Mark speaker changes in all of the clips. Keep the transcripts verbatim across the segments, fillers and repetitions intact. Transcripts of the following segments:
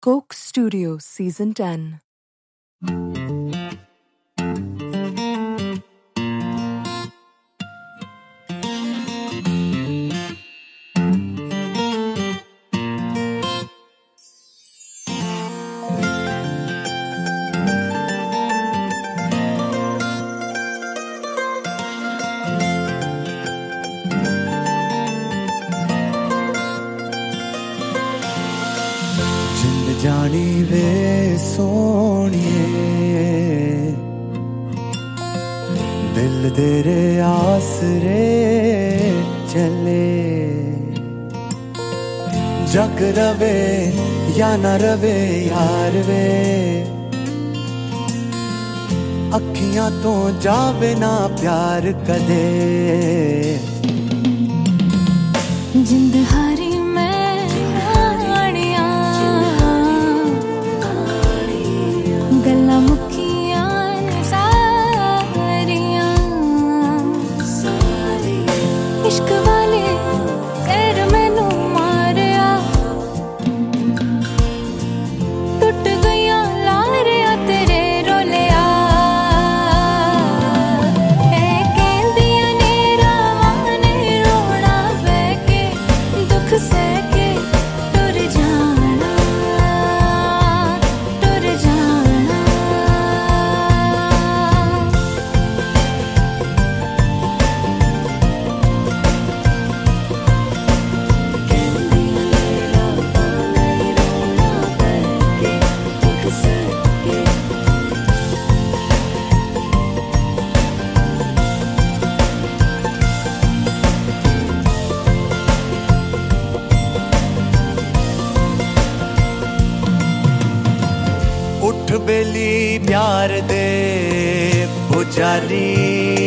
Speaker 1: Coke Studio Season ten.
Speaker 2: जानी वे सोनिए दिल तेरे आसरे चले जग रवे या न रवे यार वे अखियां तो जावे ना प्यार कदे
Speaker 3: जिंद हारी गल्ला मुखिया सारियां इश्क वाले तेर मैनू मारिया टुट गया लारिया तेरे रोलिया ए कहंदियां ने रावां ने रोना बह के दुख सह के टुर जाना टुर जाना
Speaker 2: उठ बेली प्यार दे पुजारी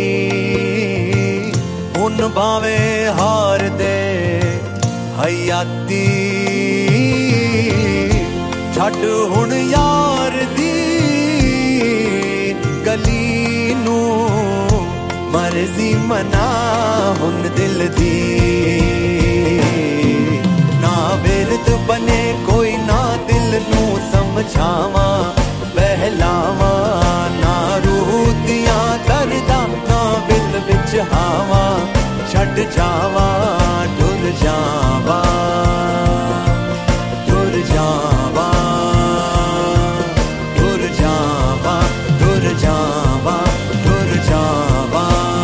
Speaker 2: उन भावे हार दे हयाती छड़ हुण यार दी गली नू मर्जी मना हुण दिल दी ना विरद बने कोई ना दिल नू समझावा बहलावा ना रूह दियां दर्दां ना दिल विच हावा छड़ जावा टुर जावा टुर जावा टुर जावा टुर जावा टुर जावा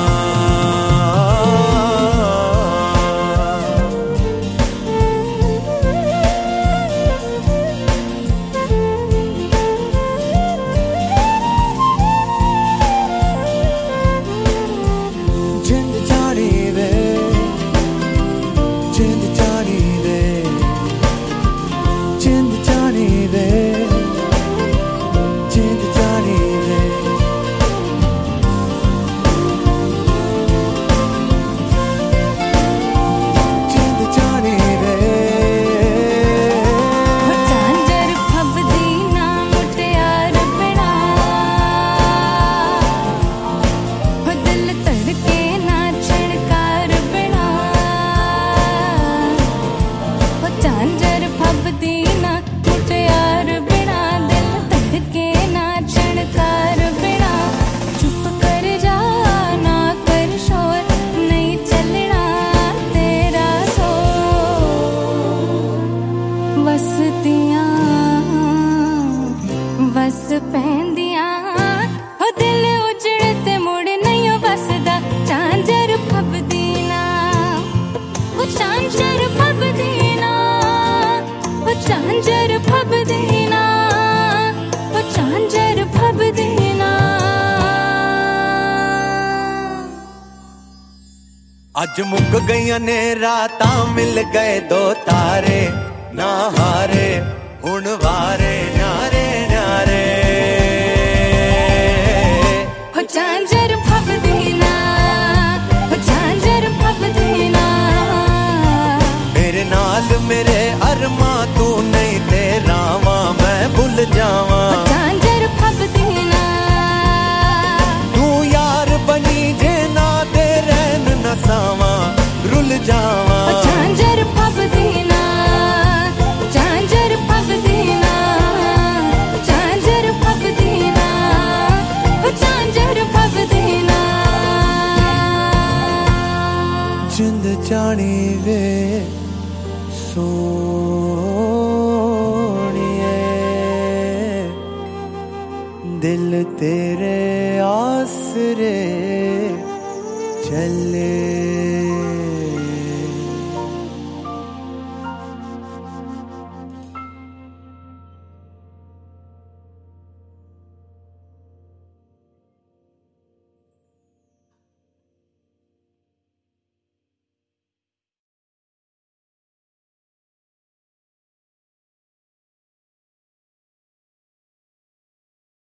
Speaker 3: बस पहंदियां हो दिल उजड़े ते मुड़ नहीं बसदा झांझर फबदी ना वो झांझर फबदी ना वो झांझर फबदी ना वो झांझर फबदी ना
Speaker 2: अज मुक गईयां ने रातां मिल गए दो तारे ना हारे हुण वारे न्यारे न्यारे
Speaker 3: हो झांझर फबदी ना हो झांझर फबदी ना
Speaker 2: मेरे नाल मेरे अरमा तू नहीं ते रावां मैं भुल जावां
Speaker 3: झांझर फबदी ना
Speaker 2: तू यार बनी जे ना ते रहन न सावां रुल जावां
Speaker 3: झांझर फबदी ना झांझर फबदी ना
Speaker 2: चांद चाणी वे सोनिए, दिल तेरे आसरे चले।